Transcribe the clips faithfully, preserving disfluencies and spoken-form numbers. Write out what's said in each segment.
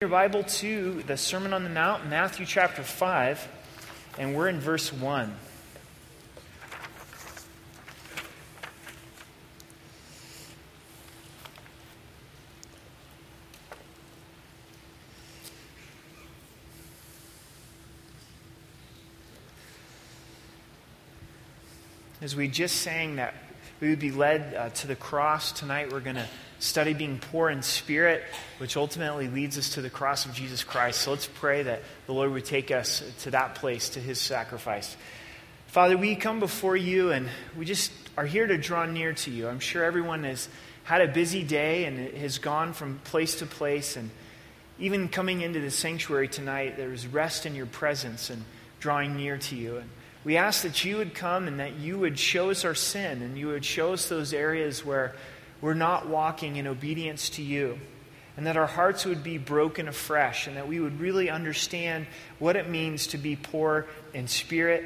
Your Bible to the Sermon on the Mount, Matthew chapter five, and we're in verse one. As we just sang that we would be led uh, to the cross, tonight we're going to study being poor in spirit, which ultimately leads us to the cross of Jesus Christ. So let's pray that the Lord would take us to that place, to His sacrifice. Father, we come before you and we just are here to draw near to you. I'm sure everyone has had a busy day and has gone from place to place. And even coming into the sanctuary tonight, there is rest in your presence and drawing near to you. And we ask that you would come and that you would show us our sin and you would show us those areas where we're not walking in obedience to you, and that our hearts would be broken afresh, and that we would really understand what it means to be poor in spirit,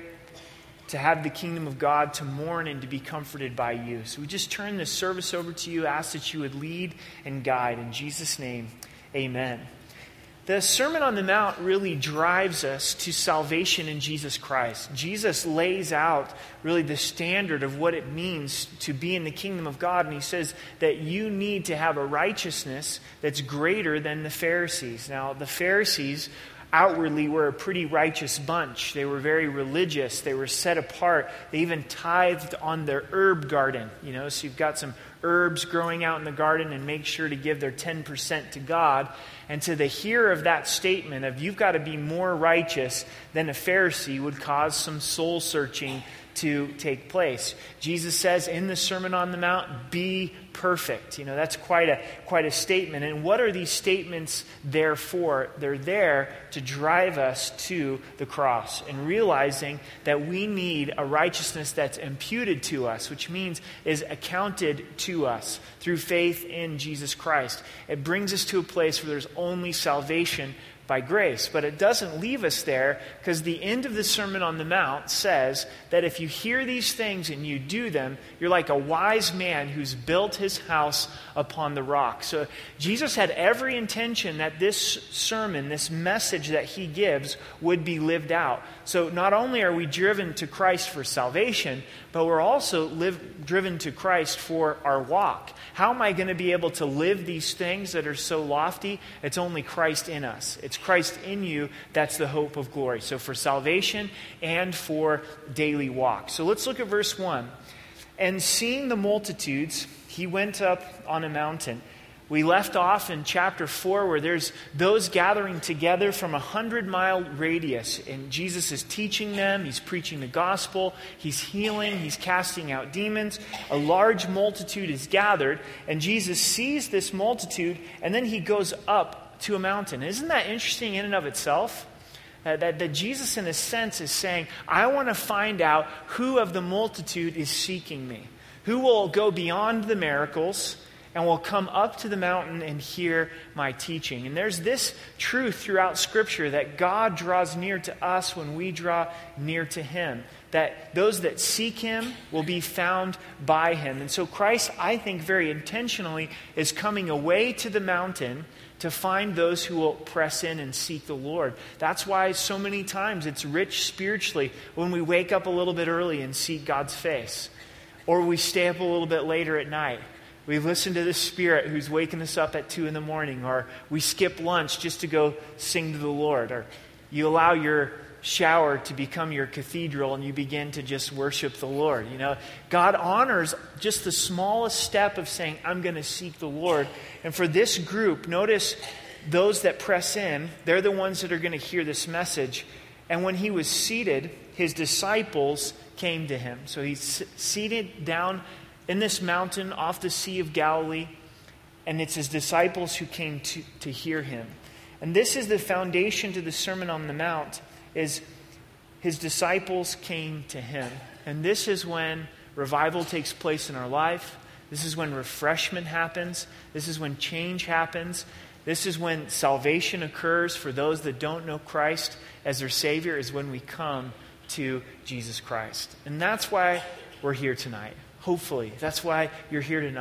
to have the kingdom of God, to mourn and to be comforted by you. So we just turn this service over to you, ask that you would lead and guide. In Jesus' name, amen. The Sermon on the Mount really drives us to salvation in Jesus Christ. Jesus lays out really the standard of what it means to be in the kingdom of God. And he says that you need to have a righteousness that's greater than the Pharisees. Now, the Pharisees outwardly were a pretty righteous bunch. They were very religious. They were set apart. They even tithed on their herb garden. You know, so you've got some herbs growing out in the garden and make sure to give their ten percent to God. And to the hearer of that statement of you've got to be more righteous than a Pharisee would cause some soul searching to take place. Jesus says in the Sermon on the Mount, be perfect. You know, that's quite a quite a statement. And what are these statements there for? They're there to drive us to the cross and realizing that we need a righteousness that's imputed to us, which means is accounted to us through faith in Jesus Christ. It brings us to a place where there's only salvation by grace. But it doesn't leave us there, because the end of the Sermon on the Mount says that if you hear these things and you do them, you're like a wise man who's built his house upon the rock. So Jesus had every intention that this sermon, this message that he gives, would be lived out. So not only are we driven to Christ for salvation, but we're also live, driven to Christ for our walk. How am I going to be able to live these things that are so lofty? It's only Christ in us. It's Christ in you that's the hope of glory. So for salvation and for daily walk. So let's look at verse one. And seeing the multitudes, he went up on a mountain. We left off in chapter four where there's those gathering together from a hundred mile radius. And Jesus is teaching them. He's preaching the gospel. He's healing. He's casting out demons. A large multitude is gathered. And Jesus sees this multitude. And then he goes up to a mountain. Isn't that interesting in and of itself? Uh, that, that Jesus, in a sense, is saying, I want to find out who of the multitude is seeking me. Who will go beyond the miracles and will come up to the mountain and hear my teaching. And there's this truth throughout Scripture that God draws near to us when we draw near to Him. That those that seek Him will be found by Him. And so Christ, I think very intentionally, is coming away to the mountain to find those who will press in and seek the Lord. That's why so many times it's rich spiritually when we wake up a little bit early and seek God's face. Or we stay up a little bit later at night. We listen to the Spirit who's waking us up at two in the morning, or we skip lunch just to go sing to the Lord, or you allow your shower to become your cathedral and you begin to just worship the Lord. You know, God honors just the smallest step of saying, I'm going to seek the Lord. And for this group, notice those that press in, they're the ones that are going to hear this message. And when he was seated, his disciples came to him. So he's seated down in this mountain off the Sea of Galilee, and it's his disciples who came to, to hear him. And this is the foundation to the Sermon on the Mount, is his disciples came to him. And this is when revival takes place in our life. This is when refreshment happens. This is when change happens. This is when salvation occurs for those that don't know Christ as their Savior, is when we come to Jesus Christ. And that's why we're here tonight. Hopefully, that's why you're here tonight.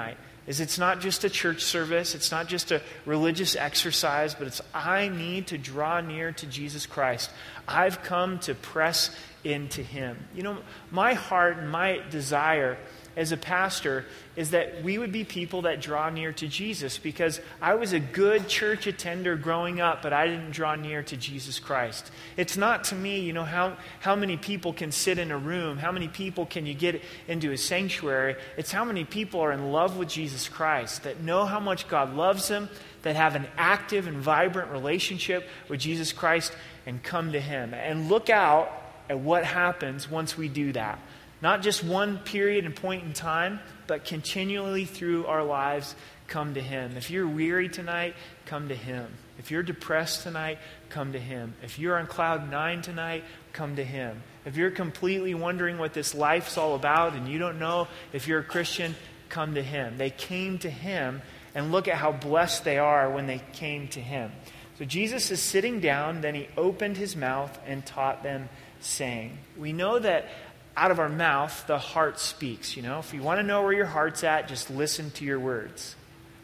is it's not just a church service, it's not just a religious exercise, but it's I need to draw near to Jesus Christ. I've come to press into him. You know, my heart and my desire as a pastor is that we would be people that draw near to Jesus, because I was a good church attender growing up, but I didn't draw near to Jesus Christ. It's not to me, you know, how, how many people can sit in a room, how many people can you get into a sanctuary. It's how many people are in love with Jesus Christ, that know how much God loves them, that have an active and vibrant relationship with Jesus Christ and come to him. And look out at what happens once we do that. Not just one period and point in time, but continually through our lives, come to him. If you're weary tonight, come to him. If you're depressed tonight, come to him. If you're on cloud nine tonight, come to him. If you're completely wondering what this life's all about and you don't know if you're a Christian, come to him. They came to him, and look at how blessed they are when they came to him. So Jesus is sitting down, then he opened his mouth and taught them, saying. We know that out of our mouth, the heart speaks. You know, if you want to know where your heart's at, just listen to your words.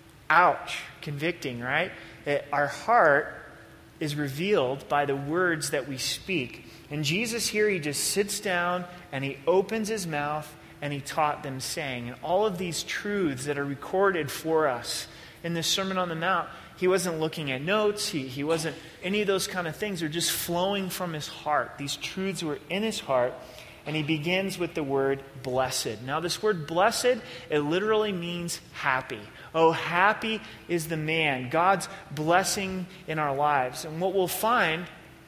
Ouch, convicting, right? It, our heart is revealed by the words that we speak. And Jesus here, he just sits down and he opens his mouth and he taught them, saying. And all of these truths that are recorded for us in this Sermon on the Mount, he wasn't looking at notes. He, he wasn't any of those kind of things. They're just flowing from his heart. These truths were in his heart. And he begins with the word blessed. Now this word blessed, it literally means happy. Oh, happy is the man. God's blessing in our lives. And what we'll find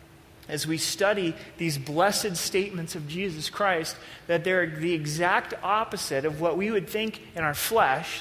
as we study these blessed statements of Jesus Christ, that they're the exact opposite of what we would think in our flesh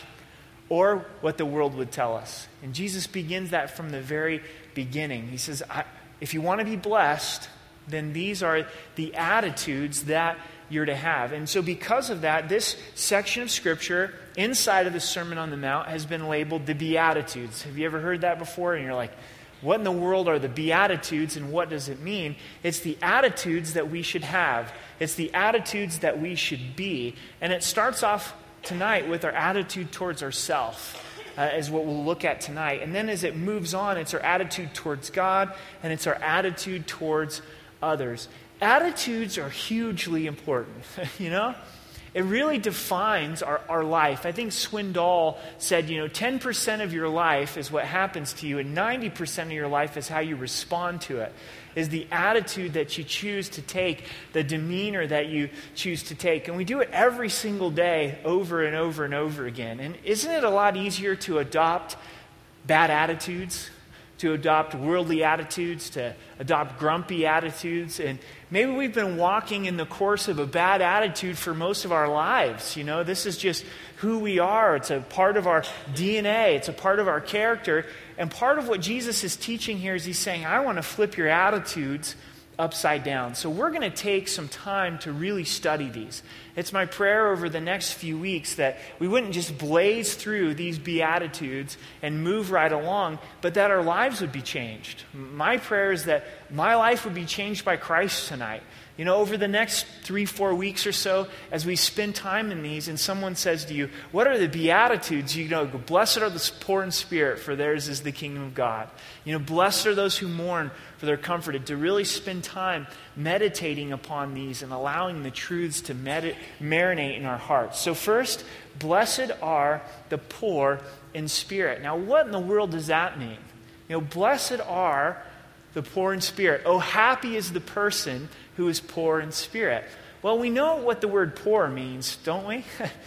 or what the world would tell us. And Jesus begins that from the very beginning. He says, I, if you want to be blessed, then these are the attitudes that you're to have. And so because of that, this section of Scripture inside of the Sermon on the Mount has been labeled the Beatitudes. Have you ever heard that before? And you're like, what in the world are the Beatitudes and what does it mean? It's the attitudes that we should have. It's the attitudes that we should be. And it starts off tonight with our attitude towards ourselves. Uh, is what we'll look at tonight. And then as it moves on, it's our attitude towards God and it's our attitude towards others. Attitudes are hugely important, you know? It really defines our, our life. I think Swindoll said, you know, ten percent of your life is what happens to you, and ninety percent of your life is how you respond to it, is the attitude that you choose to take, the demeanor that you choose to take. And we do it every single day over and over and over again. And isn't it a lot easier to adopt bad attitudes, to adopt worldly attitudes, to adopt grumpy attitudes? And maybe we've been walking in the course of a bad attitude for most of our lives. You know, this is just who we are. It's a part of our D N A. It's a part of our character. And part of what Jesus is teaching here is he's saying, I want to flip your attitudes upside down. So we're going to take some time to really study these. It's my prayer over the next few weeks that we wouldn't just blaze through these Beatitudes and move right along, but that our lives would be changed. My prayer is that my life would be changed by Christ tonight. You know, over the next three, four weeks or so, as we spend time in these, and someone says to you, what are the Beatitudes? You know, blessed are the poor in spirit, for theirs is the kingdom of God. You know, blessed are those who mourn, for they're comforted. To really spend time meditating upon these and allowing the truths to med- marinate in our hearts. So first, blessed are the poor in spirit. Now, what in the world does that mean? You know, blessed are the poor in spirit. Oh, happy is the person who is poor in spirit. Well, we know what the word poor means, don't we?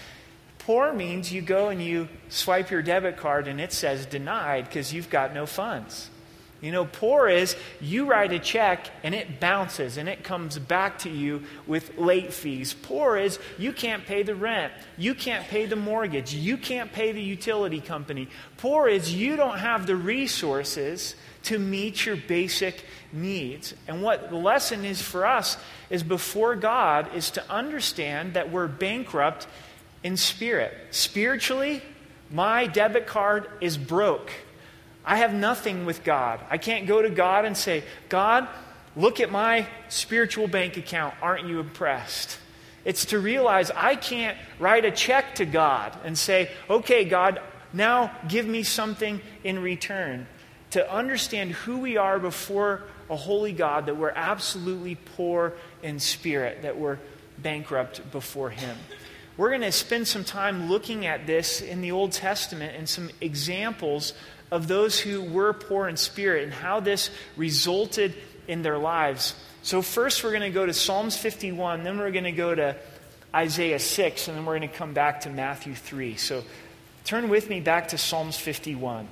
Poor means you go and you swipe your debit card and it says denied because you've got no funds. You know, poor is you write a check and it bounces and it comes back to you with late fees. Poor is you can't pay the rent. You can't pay the mortgage. You can't pay the utility company. Poor is you don't have the resources to meet your basic needs. And what the lesson is for us is before God is to understand that we're bankrupt in spirit. Spiritually, my debit card is broke. I have nothing with God. I can't go to God and say, God, look at my spiritual bank account. Aren't you impressed? It's to realize I can't write a check to God and say, okay, God, now give me something in return. To understand who we are before a holy God, that we're absolutely poor in spirit, that we're bankrupt before Him. We're going to spend some time looking at this in the Old Testament and some examples of those who were poor in spirit and how this resulted in their lives. So first we're going to go to Psalms fifty-one, then we're going to go to Isaiah six, and then we're going to come back to Matthew three. So turn with me back to Psalms fifty-one.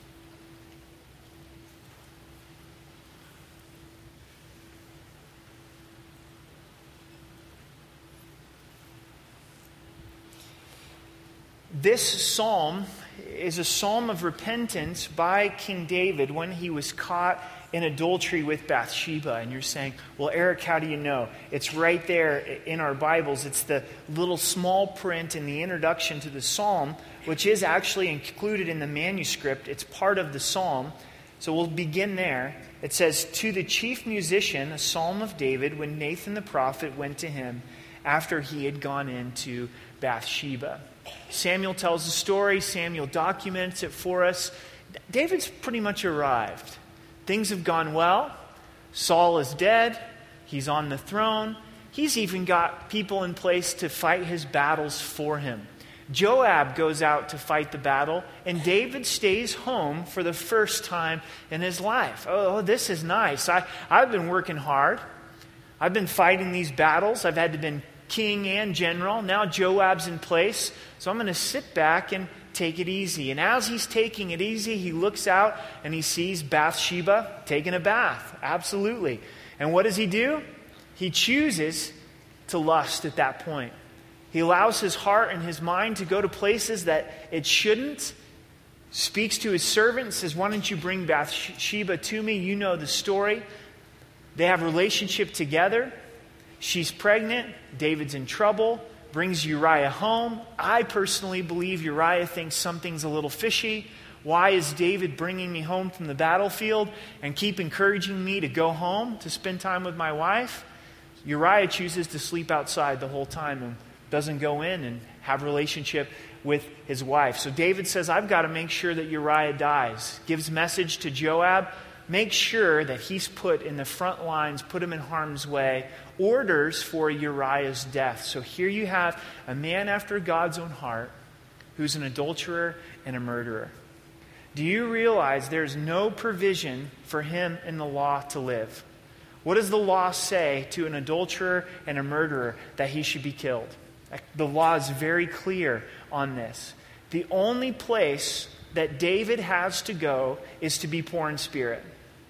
This psalm is a psalm of repentance by King David when he was caught in adultery with Bathsheba. And you're saying, well, Eric, how do you know? It's right there in our Bibles. It's the little small print in the introduction to the psalm, which is actually included in the manuscript. It's part of the psalm. So we'll begin there. It says, "To the chief musician, a psalm of David, when Nathan the prophet went to him after he had gone into Bathsheba." Samuel tells the story. Samuel documents it for us. David's pretty much arrived. Things have gone well. Saul is dead. He's on the throne. He's even got people in place to fight his battles for him. Joab goes out to fight the battle, and David stays home for the first time in his life. Oh, this is nice. I, I've been working hard. I've been fighting these battles. I've had to be king and general. Now Joab's in place. So I'm going to sit back and take it easy. And as he's taking it easy, he looks out and he sees Bathsheba taking a bath. Absolutely. And what does he do? He chooses to lust at that point. He allows his heart and his mind to go to places that it shouldn't. Speaks to his servant, says, "Why don't you bring Bathsheba to me?" You know the story. They have a relationship together. She's pregnant. David's in trouble. Brings Uriah home. I personally believe Uriah thinks something's a little fishy. Why is David bringing me home from the battlefield and keep encouraging me to go home to spend time with my wife? Uriah chooses to sleep outside the whole time and doesn't go in and have a relationship with his wife. So David says, I've got to make sure that Uriah dies. Gives message to Joab. Make sure that he's put in the front lines, put him in harm's way. Orders for Uriah's death. So here you have a man after God's own heart who's an adulterer and a murderer. Do you realize there's no provision for him in the law to live? What does the law say to an adulterer and a murderer? That he should be killed. The law is very clear on this. The only place that David has to go is to be poor in spirit.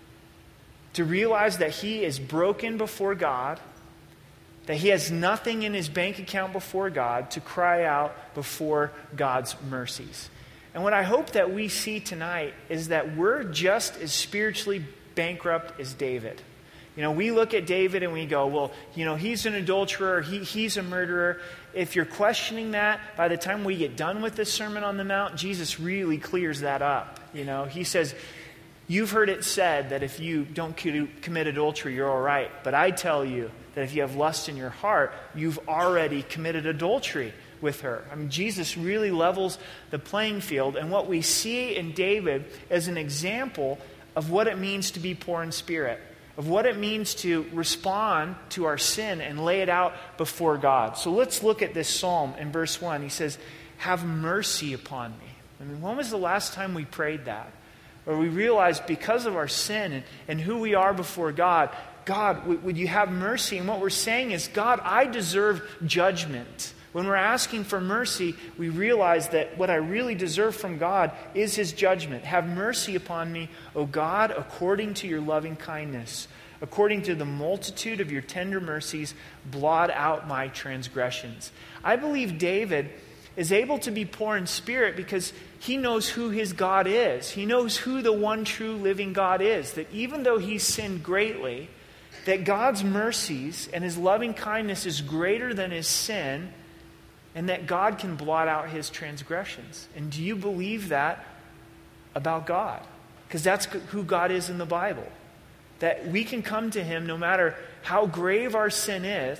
To realize that he is broken before God, that he has nothing in his bank account before God, to cry out before God's mercies. And what I hope that we see tonight is that we're just as spiritually bankrupt as David. You know, we look at David and we go, well, you know, he's an adulterer, he, he's a murderer. If you're questioning that, by the time we get done with this Sermon on the Mount, Jesus really clears that up. You know, he says, you've heard it said that if you don't commit adultery, you're all right. But I tell you that if you have lust in your heart, you've already committed adultery with her. I mean, Jesus really levels the playing field. And what we see in David is an example of what it means to be poor in spirit, of what it means to respond to our sin and lay it out before God. So let's look at this psalm in verse one. He says, have mercy upon me. I mean, when was the last time we prayed that? Or we realized because of our sin and, and who we are before God, God, w- would you have mercy? And what we're saying is, God, I deserve judgment. When we're asking for mercy, we realize that what I really deserve from God is His judgment. Have mercy upon me, O God, according to your loving kindness. According to the multitude of your tender mercies, blot out my transgressions. I believe David is able to be poor in spirit because he knows who his God is. He knows who the one true living God is. That even though he's sinned greatly, that God's mercies and His loving kindness is greater than his sin, and that God can blot out his transgressions. And do you believe that about God? Because that's who God is in the Bible. That we can come to Him no matter how grave our sin is,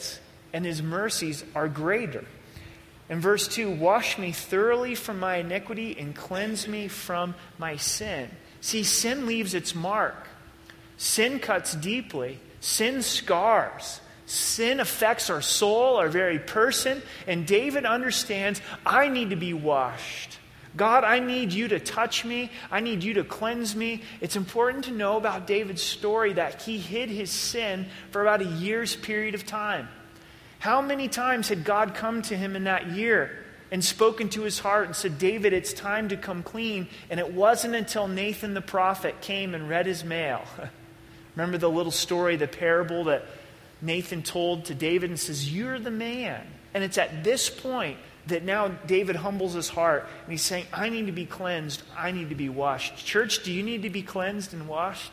and his mercies are greater. In verse two, wash me thoroughly from my iniquity and cleanse me from my sin. See, sin leaves its mark. Sin cuts deeply. Sin scars. Sin affects our soul, our very person. And David understands, I need to be washed. God, I need you to touch me. I need you to cleanse me. It's important to know about David's story that he hid his sin for about a year's period of time. How many times had God come to him in that year and spoken to his heart and said, David, it's time to come clean? And it wasn't until Nathan the prophet came and read his mail. Remember the little story, the parable that Nathan told to David and says, you're the man. And it's at this point that now David humbles his heart and he's saying, I need to be cleansed. I need to be washed. Church, do you need to be cleansed and washed?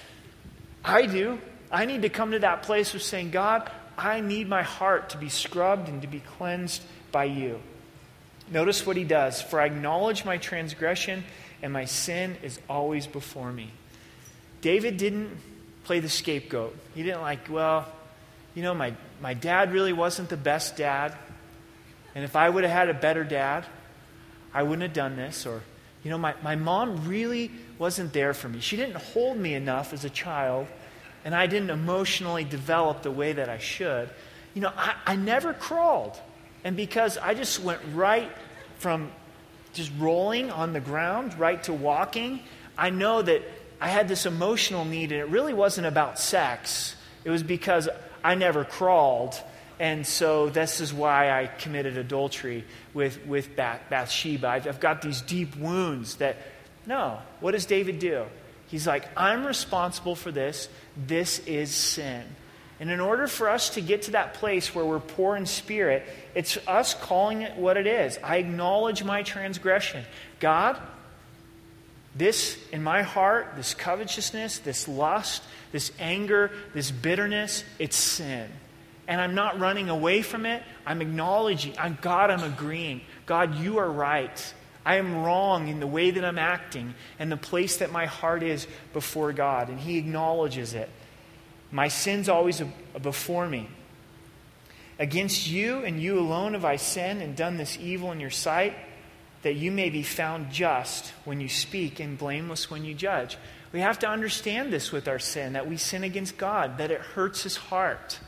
I do. I need to come to that place of saying, God, I need my heart to be scrubbed and to be cleansed by you. Notice what he does. For I acknowledge my transgression and my sin is always before me. David didn't play the scapegoat. He didn't like, well, you know, my, my dad really wasn't the best dad. And if I would have had a better dad, I wouldn't have done this. Or, you know, my, my mom really wasn't there for me. She didn't hold me enough as a child. And I didn't emotionally develop the way that I should. You know, I, I never crawled. And because I just went right from just rolling on the ground, right to walking, I know that I had this emotional need, and it really wasn't about sex. It was because I never crawled. And so this is why I committed adultery with, with Bath, Bathsheba. I've, I've got these deep wounds that, no. What does David do? He's like, I'm responsible for this. This is sin. And in order for us to get to that place where we're poor in spirit, it's us calling it what it is. I acknowledge my transgression. God, this in my heart, this covetousness, this lust, this anger, this bitterness, it's sin. And I'm not running away from it. I'm acknowledging. I'm, God, I'm agreeing. God, you are right. I am wrong in the way that I'm acting and the place that my heart is before God. And he acknowledges it. My sin's always before me. Against you and you alone have I sinned and done this evil in your sight, that you may be found just when you speak and blameless when you judge. We have to understand this with our sin, that we sin against God, that it hurts his heart.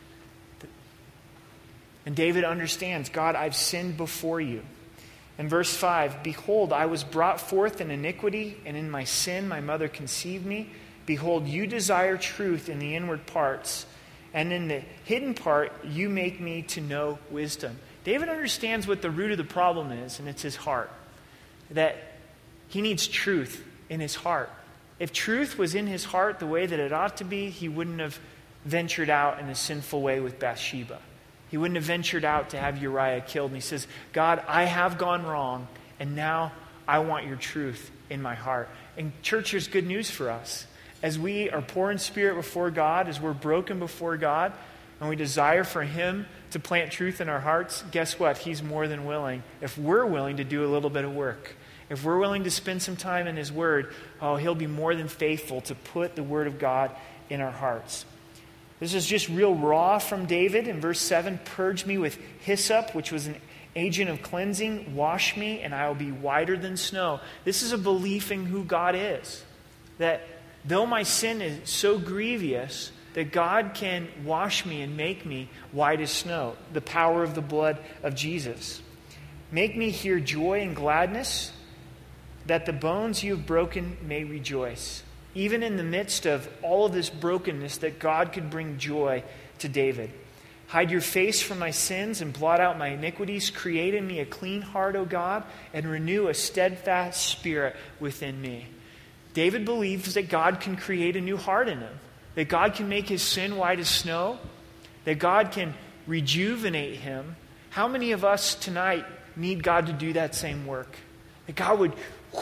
And David understands, God, I've sinned before you. In verse five, behold, I was brought forth in iniquity, and in my sin my mother conceived me. Behold, you desire truth in the inward parts, and in the hidden part you make me to know wisdom. David understands what the root of the problem is, and it's his heart. That he needs truth in his heart. If truth was in his heart the way that it ought to be, he wouldn't have ventured out in a sinful way with Bathsheba. He wouldn't have ventured out to have Uriah killed. And he says, God, I have gone wrong, and now I want your truth in my heart. And church, there's good news for us. As we are poor in spirit before God, as we're broken before God, and we desire for him to plant truth in our hearts, guess what? He's more than willing. If we're willing to do a little bit of work, if we're willing to spend some time in his word, oh, he'll be more than faithful to put the word of God in our hearts. This is just real raw from David. In verse seven, purge me with hyssop, which was an agent of cleansing. Wash me, and I will be whiter than snow. This is a belief in who God is. That though my sin is so grievous, that God can wash me and make me white as snow. The power of the blood of Jesus. Make me hear joy and gladness, that the bones you have broken may rejoice. Even in the midst of all of this brokenness, that God could bring joy to David. Hide your face from my sins and blot out my iniquities. Create in me a clean heart, O God, and renew a steadfast spirit within me. David believes that God can create a new heart in him. That God can make his sin white as snow. That God can rejuvenate him. How many of us tonight need God to do that same work? That God would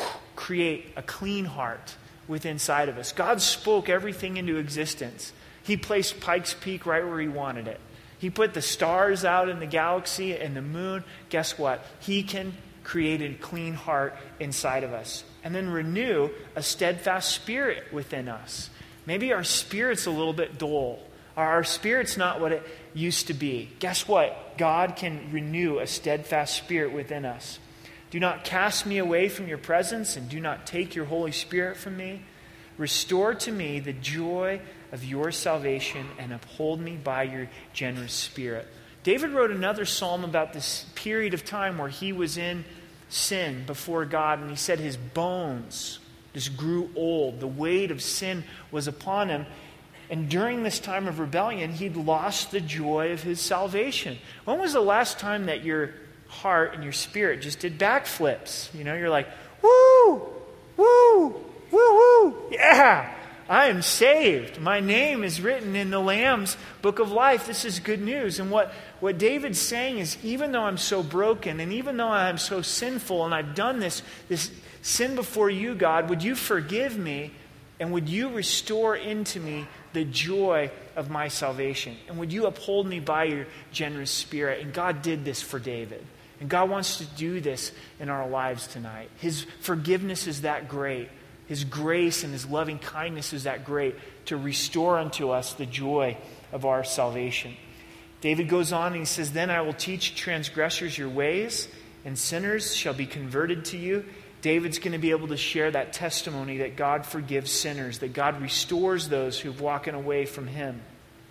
create a clean heart within inside of us. God spoke everything into existence. He placed Pikes Peak right where he wanted it. He put the stars out in the galaxy and the moon. Guess what? He can create a clean heart inside of us. And then renew a steadfast spirit within us. Maybe our spirit's a little bit dull. Our spirit's not what it used to be. Guess what? God can renew a steadfast spirit within us. Do not cast me away from your presence, and do not take your Holy Spirit from me. Restore to me the joy of your salvation, and uphold me by your generous spirit. David wrote another psalm about this period of time where he was in sin before God, and he said his bones just grew old. The weight of sin was upon him. And during this time of rebellion, he'd lost the joy of his salvation. When was the last time that your heart and your spirit just did backflips? You know, you're like, woo, woo, woo, woo, yeah, I am saved. My name is written in the Lamb's book of life. This is good news. And what, what David's saying is, even though I'm so broken, and even though I'm so sinful, and I've done this, this sin before you, God, would you forgive me, and would you restore into me the joy of my salvation? And would you uphold me by your generous spirit? And God did this for David. And God wants to do this in our lives tonight. His forgiveness is that great. His grace and his loving kindness is that great to restore unto us the joy of our salvation. David goes on and he says, then I will teach transgressors your ways, and sinners shall be converted to you. David's going to be able to share that testimony that God forgives sinners, that God restores those who've walken away from him.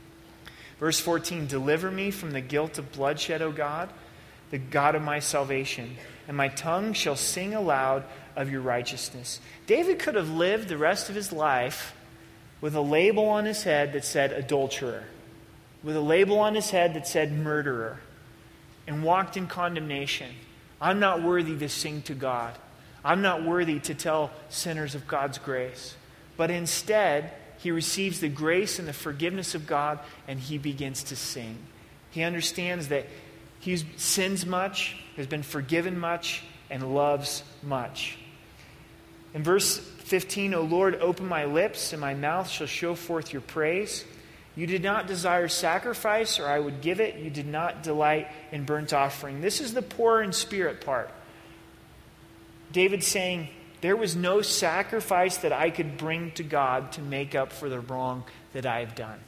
Verse fourteen, deliver me from the guilt of bloodshed, O God, the God of my salvation, and my tongue shall sing aloud of your righteousness. David could have lived the rest of his life with a label on his head that said adulterer, with a label on his head that said murderer, and walked in condemnation. I'm not worthy to sing to God. I'm not worthy to tell sinners of God's grace. But instead, he receives the grace and the forgiveness of God, and he begins to sing. He understands that he sins much, has been forgiven much, and loves much. In verse fifteen, O Lord, open my lips, and my mouth shall show forth your praise. You did not desire sacrifice, or I would give it. You did not delight in burnt offering. This is the poor in spirit part. David's saying, there was no sacrifice that I could bring to God to make up for the wrong that I have done.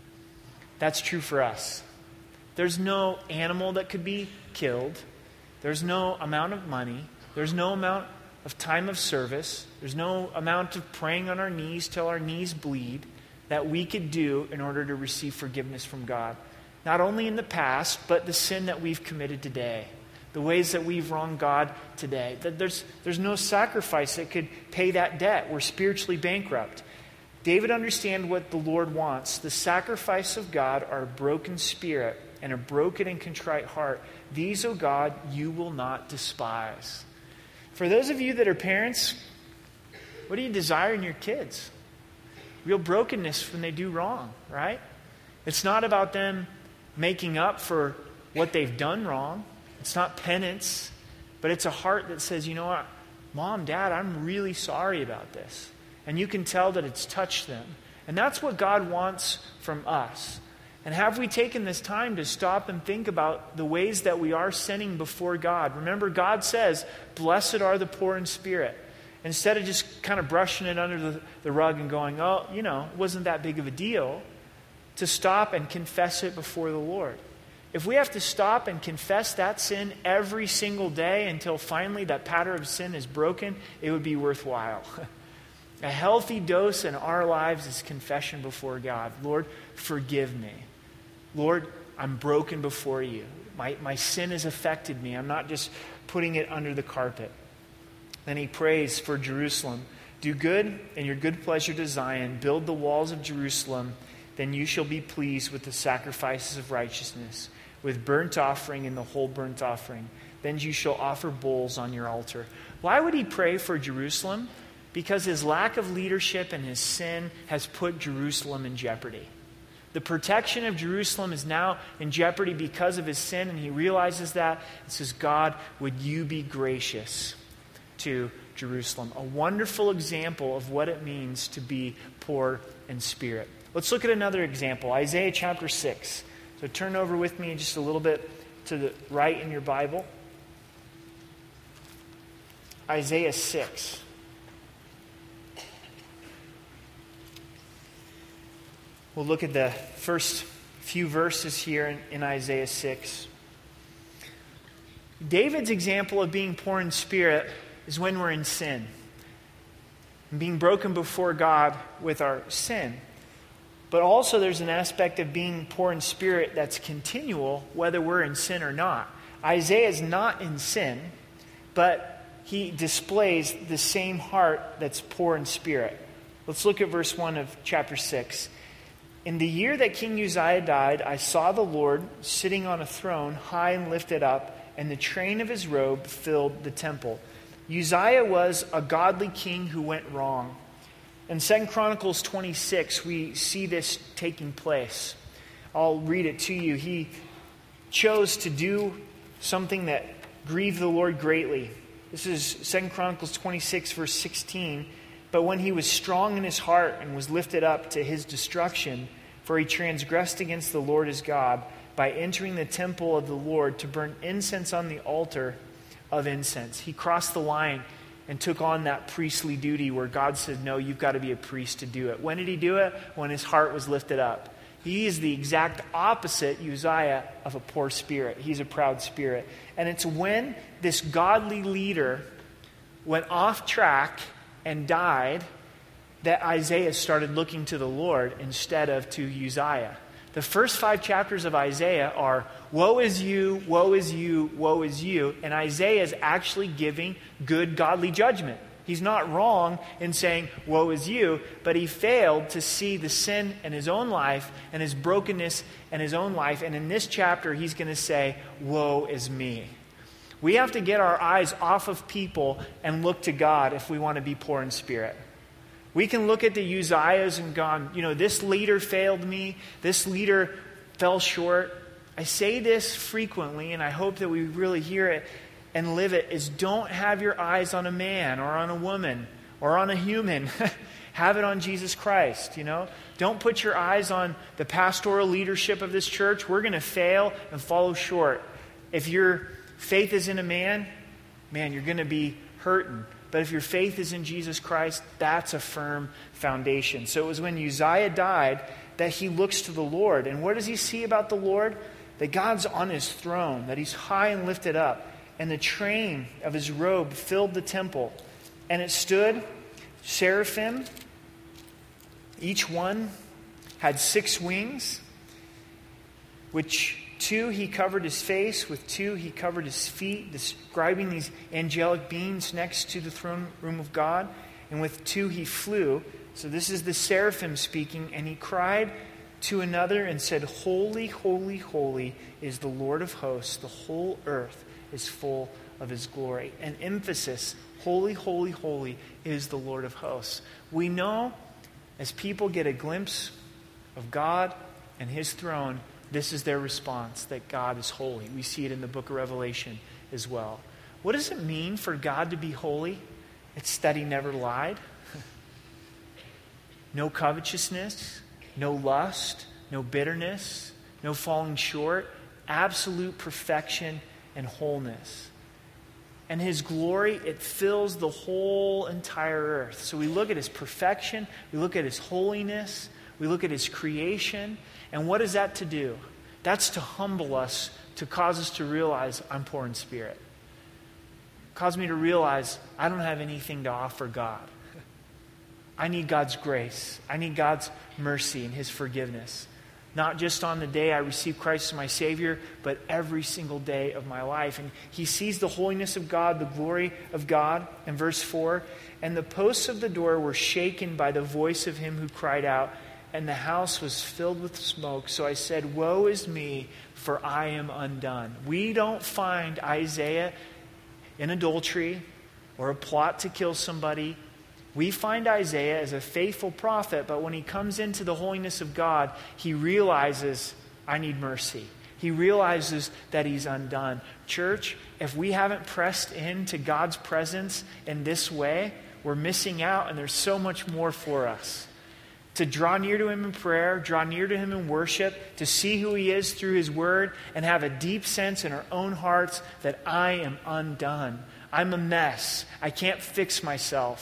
That's true for us. There's no animal that could be killed. There's no amount of money. There's no amount of time of service. There's no amount of praying on our knees till our knees bleed that we could do in order to receive forgiveness from God. Not only in the past, but the sin that we've committed today. The ways that we've wronged God today. That there's, there's no sacrifice that could pay that debt. We're spiritually bankrupt. David understands what the Lord wants. The sacrifice of God are a broken spirit and a broken and contrite heart. These, O God, you will not despise. For those of you that are parents, what do you desire in your kids? Real brokenness when they do wrong, right? It's not about them making up for what they've done wrong. It's not penance, but it's a heart that says, you know what, Mom, Dad, I'm really sorry about this. And you can tell that it's touched them. And that's what God wants from us. And have we taken this time to stop and think about the ways that we are sinning before God? Remember, God says, blessed are the poor in spirit. Instead of just kind of brushing it under the, the rug and going, oh, you know, it wasn't that big of a deal, to stop and confess it before the Lord. If we have to stop and confess that sin every single day until finally that pattern of sin is broken, it would be worthwhile. A healthy dose in our lives is confession before God. Lord, forgive me. Lord, I'm broken before you. My, my sin has affected me. I'm not just putting it under the carpet. Then he prays for Jerusalem. Do good and your good pleasure to Zion. Build the walls of Jerusalem. Then you shall be pleased with the sacrifices of righteousness, with burnt offering and the whole burnt offering. Then you shall offer bulls on your altar. Why would he pray for Jerusalem? Because his lack of leadership and his sin has put Jerusalem in jeopardy. The protection of Jerusalem is now in jeopardy because of his sin, and he realizes that. He says, God, would you be gracious to Jerusalem? A wonderful example of what it means to be poor in spirit. Let's look at another example, Isaiah chapter six. So turn over with me just a little bit to the right in your Bible. Isaiah six. We'll look at the first few verses here in, in Isaiah six. David's example of being poor in spirit is when we're in sin, and being broken before God with our sin. But also there's an aspect of being poor in spirit that's continual, whether we're in sin or not. Isaiah is not in sin, but he displays the same heart that's poor in spirit. Let's look at verse one of chapter six. In the year that King Uzziah died, I saw the Lord sitting on a throne, high and lifted up, and the train of his robe filled the temple. Uzziah was a godly king who went wrong. In Second Chronicles twenty-six, we see this taking place. I'll read it to you. He chose to do something that grieved the Lord greatly. This is Second Chronicles twenty-six, verse sixteen. But when he was strong in his heart and was lifted up to his destruction, for he transgressed against the Lord his God by entering the temple of the Lord to burn incense on the altar of incense. He crossed the line and took on that priestly duty where God said, no, you've got to be a priest to do it. When did he do it? When his heart was lifted up. He is the exact opposite, Uzziah, of a poor spirit. He's a proud spirit. And it's when this godly leader went off track and died that Isaiah started looking to the Lord instead of to Uzziah. The first five chapters of Isaiah are, woe is you, woe is you, woe is you. And Isaiah is actually giving good godly judgment. He's not wrong in saying, woe is you, but he failed to see the sin in his own life and his brokenness in his own life. And in this chapter, he's going to say, woe is me. We have to get our eyes off of people and look to God if we want to be poor in spirit. We can look at the Uzziahs and gone, you know, this leader failed me. This leader fell short. I say this frequently, and I hope that we really hear it and live it, is don't have your eyes on a man or on a woman or on a human. Have it on Jesus Christ, you know. Don't put your eyes on the pastoral leadership of this church. We're going to fail and fall short. If your faith is in a man, man, you're going to be hurting. But if your faith is in Jesus Christ, that's a firm foundation. So it was when Uzziah died that he looks to the Lord. And what does he see about the Lord? That God's on his throne, that he's high and lifted up. And the train of his robe filled the temple. And it stood seraphim. Each one had six wings, which two he covered his face, with two he covered his feet, describing these angelic beings next to the throne room of God. And with two he flew. So this is the seraphim speaking. And he cried to another and said, holy, holy, holy is the Lord of hosts. The whole earth is full of his glory. An emphasis, holy, holy, holy is the Lord of hosts. We know as people get a glimpse of God and his throne, this is their response, that God is holy. We see it in the book of Revelation as well. What does it mean for God to be holy? It's that he never lied. No covetousness, no lust, no bitterness, no falling short, absolute perfection and wholeness. And his glory, it fills the whole entire earth. So we look at his perfection, we look at his holiness, we look at his creation. And what is that to do? That's to humble us, to cause us to realize I'm poor in spirit. Cause me to realize I don't have anything to offer God. I need God's grace. I need God's mercy and his forgiveness. Not just on the day I receive Christ as my Savior, but every single day of my life. And he sees the holiness of God, the glory of God. In verse four, and the posts of the door were shaken by the voice of him who cried out, and the house was filled with smoke. So I said, woe is me, for I am undone. We don't find Isaiah in adultery or a plot to kill somebody. We find Isaiah as a faithful prophet, but when he comes into the holiness of God, he realizes, I need mercy. He realizes that he's undone. Church, if we haven't pressed into God's presence in this way, we're missing out, and there's so much more for us. To draw near to him in prayer, draw near to him in worship, to see who he is through his word, and have a deep sense in our own hearts that I am undone. I'm a mess. I can't fix myself.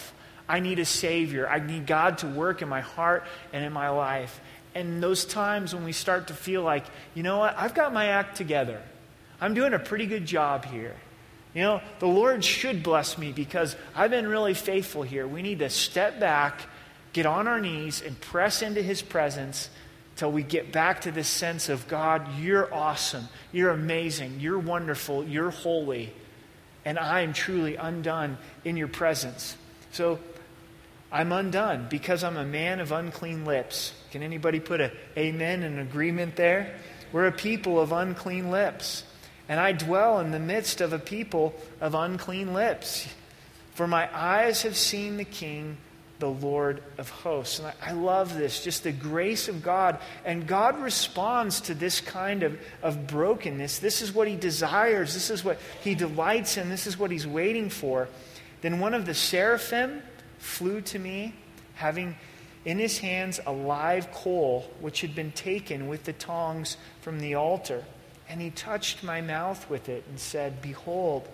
I need a Savior. I need God to work in my heart and in my life. And those times when we start to feel like, you know what, I've got my act together. I'm doing a pretty good job here. You know, the Lord should bless me because I've been really faithful here. We need to step back, get on our knees, and press into His presence till we get back to this sense of, God, you're awesome. You're amazing. You're wonderful. You're holy. And I am truly undone in your presence. So I'm undone because I'm a man of unclean lips. Can anybody put an amen, an agreement there? We're a people of unclean lips. And I dwell in the midst of a people of unclean lips. For my eyes have seen the King, the Lord of hosts. And I, I love this, just the grace of God. And God responds to this kind of, of brokenness. This is what He desires. This is what He delights in. This is what He's waiting for. Then one of the seraphim flew to me, having in his hands a live coal, which had been taken with the tongs from the altar. And he touched my mouth with it and said, Behold,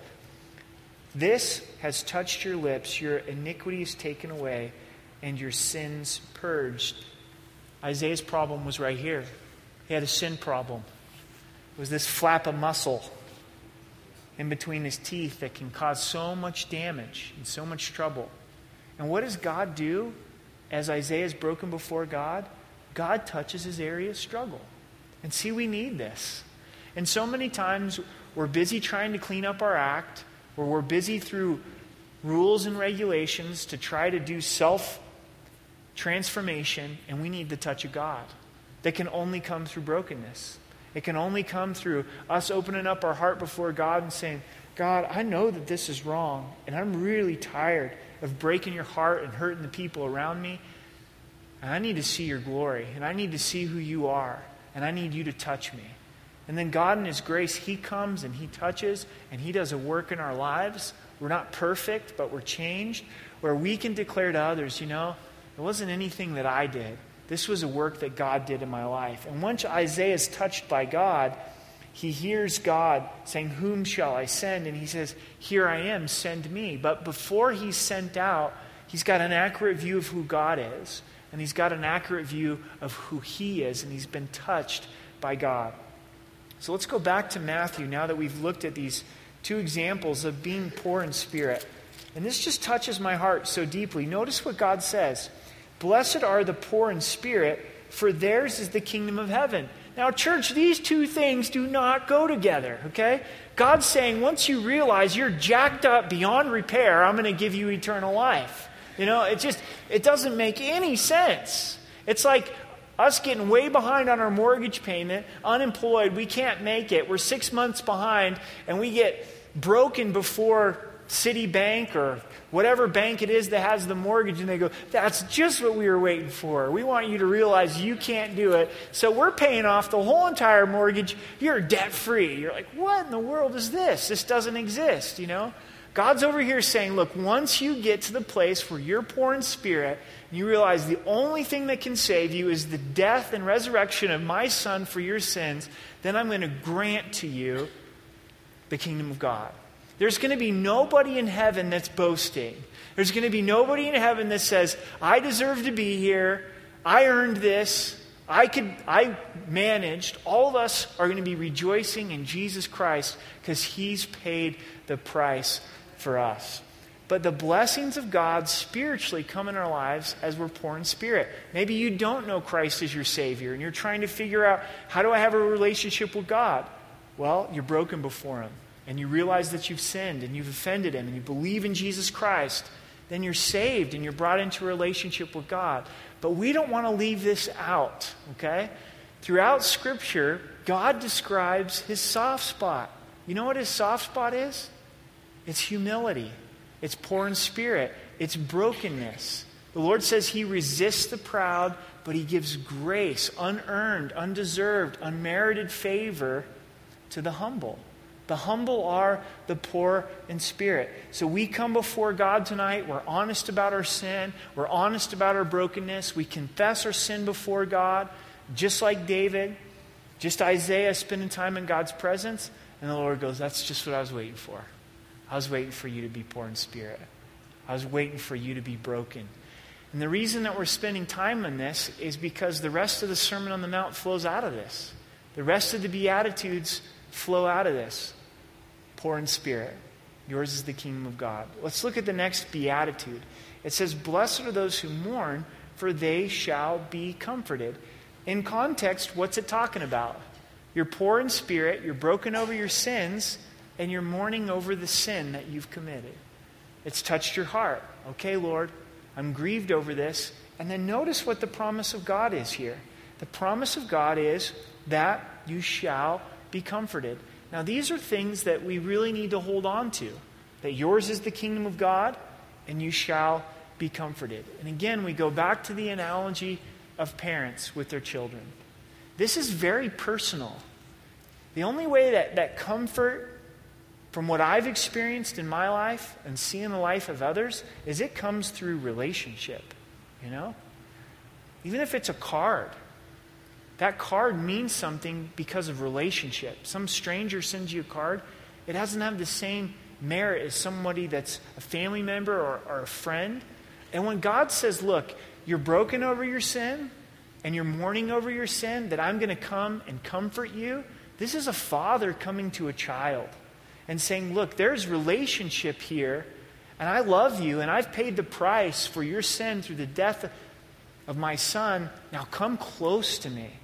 this has touched your lips. Your iniquity is taken away and your sins purged. Isaiah's problem was right here. He had a sin problem. It was this flap of muscle in between his teeth that can cause so much damage and so much trouble. And what does God do as Isaiah is broken before God? God touches his area of struggle. And see, we need this. And so many times we're busy trying to clean up our act, or we're busy through rules and regulations to try to do self-transformation, and we need the touch of God that can only come through brokenness. It can only come through us opening up our heart before God and saying, God, I know that this is wrong, and I'm really tired of breaking your heart and hurting the people around me. And I need to see your glory, and I need to see who you are, and I need you to touch me. And then God in His grace, He comes and He touches, and He does a work in our lives. We're not perfect, but we're changed, where we can declare to others, you know, it wasn't anything that I did. This was a work that God did in my life. And once Isaiah is touched by God, he hears God saying, whom shall I send? And he says, here I am, send me. But before he's sent out, he's got an accurate view of who God is. And he's got an accurate view of who he is. And he's been touched by God. So let's go back to Matthew now that we've looked at these two examples of being poor in spirit. And this just touches my heart so deeply. Notice what God says. Blessed are the poor in spirit, for theirs is the kingdom of heaven. Now, church, these two things do not go together, okay? God's saying once you realize you're jacked up beyond repair, I'm going to give you eternal life. You know, it just, it doesn't make any sense. It's like us getting way behind on our mortgage payment, unemployed, we can't make it. We're six months behind, and we get broken before Citibank or whatever bank it is that has the mortgage, and they go, that's just what we were waiting for. We want you to realize you can't do it. So we're paying off the whole entire mortgage. You're debt-free. You're like, what in the world is this? This doesn't exist, you know? God's over here saying, look, once you get to the place where you're poor in spirit, and you realize the only thing that can save you is the death and resurrection of my Son for your sins, then I'm going to grant to you the kingdom of God. There's going to be nobody in heaven that's boasting. There's going to be nobody in heaven that says, I deserve to be here. I earned this. I could, I managed. All of us are going to be rejoicing in Jesus Christ because He's paid the price for us. But the blessings of God spiritually come in our lives as we're poor in spirit. Maybe you don't know Christ as your Savior and you're trying to figure out, how do I have a relationship with God? Well, you're broken before Him. And you realize that you've sinned and you've offended Him and you believe in Jesus Christ, then you're saved and you're brought into a relationship with God. But we don't want to leave this out, okay? Throughout Scripture, God describes His soft spot. You know what His soft spot is? It's humility. It's poor in spirit. It's brokenness. The Lord says He resists the proud, but He gives grace, unearned, undeserved, unmerited favor to the humble. The humble are the poor in spirit. So we come before God tonight. We're honest about our sin. We're honest about our brokenness. We confess our sin before God, just like David, just Isaiah spending time in God's presence. And the Lord goes, that's just what I was waiting for. I was waiting for you to be poor in spirit. I was waiting for you to be broken. And the reason that we're spending time on this is because the rest of the Sermon on the Mount flows out of this. The rest of the Beatitudes flow out of this. Poor in spirit. Yours is the kingdom of God. Let's look at the next beatitude. It says, blessed are those who mourn, for they shall be comforted. In context, what's it talking about? You're poor in spirit, you're broken over your sins, and you're mourning over the sin that you've committed. It's touched your heart. Okay, Lord, I'm grieved over this. And then notice what the promise of God is here. The promise of God is that you shall be comforted. Now, these are things that we really need to hold on to. That yours is the kingdom of God, and you shall be comforted. And again, we go back to the analogy of parents with their children. This is very personal. The only way that, that comfort, from what I've experienced in my life and see in the life of others, is it comes through relationship. You know? Even if it's a card. That card means something because of relationship. Some stranger sends you a card. It doesn't have the same merit as somebody that's a family member or, or a friend. And when God says, look, you're broken over your sin and you're mourning over your sin, that I'm going to come and comfort you. This is a father coming to a child and saying, look, there's relationship here, and I love you, and I've paid the price for your sin through the death of my son. Now come close to me.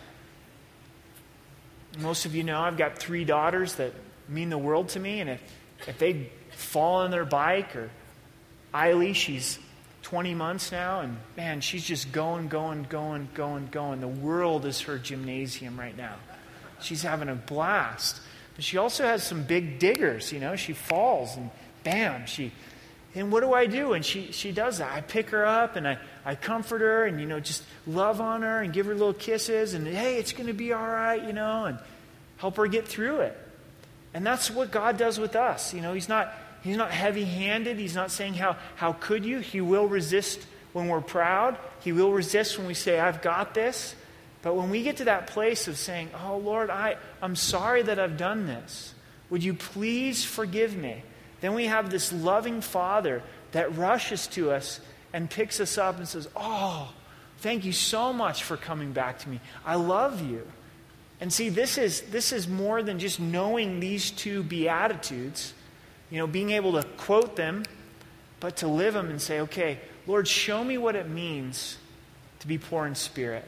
Most of you know I've got three daughters that mean the world to me, and if, if they fall on their bike, or Eiley, she's twenty months now, and man, she's just going, going, going, going, going. The world is her gymnasium right now. She's having a blast. But she also has some big diggers, you know. She falls, and bam, she... And what do I do? And she, she does that. I pick her up, and I, I comfort her, and, you know, just love on her and give her little kisses, and, hey, it's going to be all right, you know, and help her get through it. And that's what God does with us. You know, He's not He's not heavy-handed. He's not saying, how, how could you? He will resist when we're proud. He will resist when we say, I've got this. But when we get to that place of saying, oh, Lord, I, I'm sorry that I've done this. Would you please forgive me? Then we have this loving Father that rushes to us and picks us up and says, oh, thank you so much for coming back to me. I love you. And see, this is this is more than just knowing these two Beatitudes, you know, being able to quote them, but to live them and say, okay, Lord, show me what it means to be poor in spirit,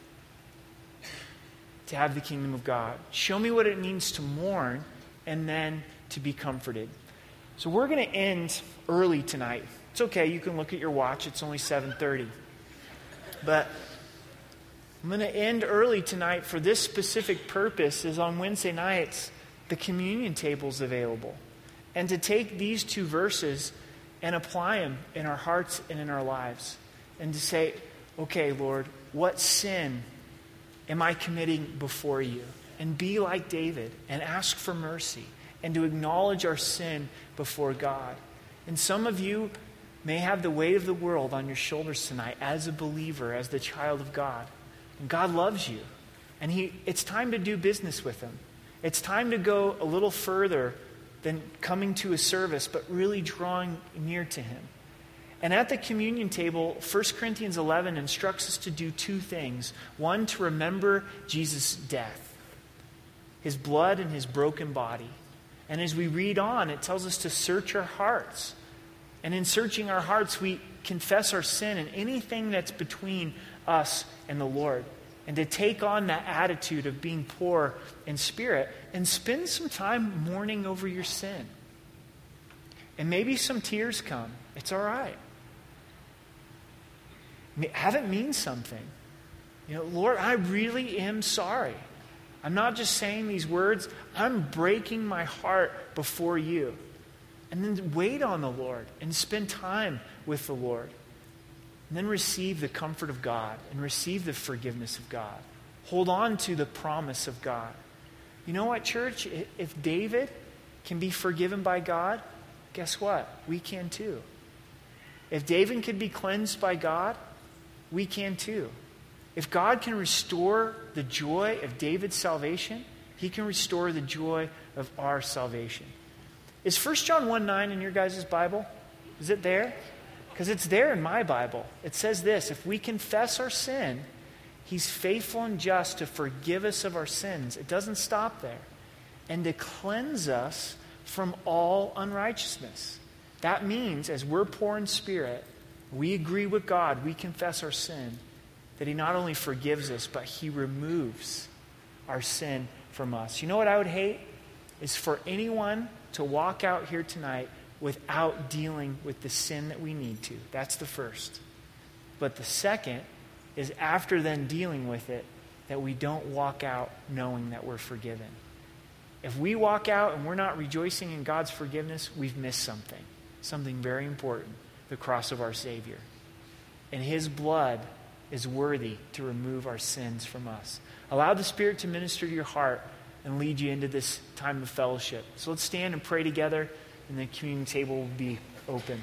to have the kingdom of God. Show me what it means to mourn and then to be comforted. So we're going to end early tonight. It's okay, you can look at your watch. It's only seven thirty. But I'm going to end early tonight for this specific purpose. Is on Wednesday nights, the communion table's available. And to take these two verses and apply them in our hearts and in our lives. And to say, okay, Lord, what sin am I committing before you? And be like David and ask for mercy. And to acknowledge our sin before God. And some of you may have the weight of the world on your shoulders tonight as a believer, as the child of God. And God loves you. And he, it's time to do business with Him. It's time to go a little further than coming to a service, but really drawing near to Him. And at the communion table, First Corinthians eleven instructs us to do two things. One, to remember Jesus' death, His blood and His broken body. And as we read on, it tells us to search our hearts. And in searching our hearts, we confess our sin and anything that's between us and the Lord. And to take on that attitude of being poor in spirit and spend some time mourning over your sin. And maybe some tears come. It's all right. Have it mean something. You know, Lord, I really am sorry. I'm not just saying these words. I'm breaking my heart before you. And then wait on the Lord and spend time with the Lord. And then receive the comfort of God and receive the forgiveness of God. Hold on to the promise of God. You know what, church? If David can be forgiven by God, guess what? We can too. If David could be cleansed by God, we can too. If God can restore the joy of David's salvation, He can restore the joy of our salvation. Is First John one nine in your guys' Bible? Is it there? Because it's there in my Bible. It says this: if we confess our sin, he's faithful and just to forgive us of our sins. It doesn't stop there. And to cleanse us from all unrighteousness. That means as we're poor in spirit, we agree with God, we confess our sin, that he not only forgives us, but he removes our sin from us. You know what I would hate? Is for anyone to walk out here tonight without dealing with the sin that we need to. That's the first. But the second is after then dealing with it, that we don't walk out knowing that we're forgiven. If we walk out and we're not rejoicing in God's forgiveness, we've missed something. Something very important. The cross of our Savior. And his blood is worthy to remove our sins from us. Allow the Spirit to minister to your heart and lead you into this time of fellowship. So let's stand and pray together, and the communion table will be open.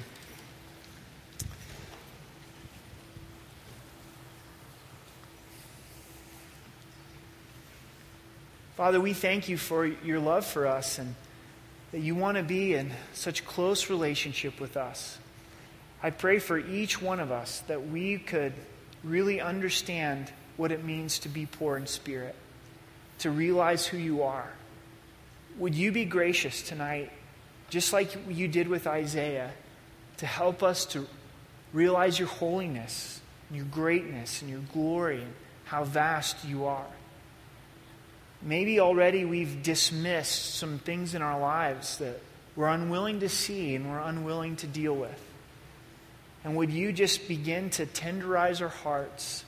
Father, we thank you for your love for us and that you want to be in such close relationship with us. I pray for each one of us that we could really understand what it means to be poor in spirit, to realize who you are. Would you be gracious tonight, just like you did with Isaiah, to help us to realize your holiness, and your greatness, and your glory, and how vast you are. Maybe already we've dismissed some things in our lives that we're unwilling to see and we're unwilling to deal with. And would you just begin to tenderize our hearts?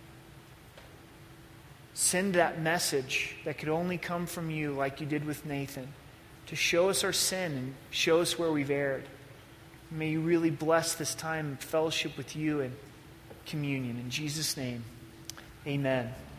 Send that message that could only come from you, like you did with Nathan, to show us our sin and show us where we've erred. May you really bless this time of fellowship with you and communion. In Jesus' name, amen.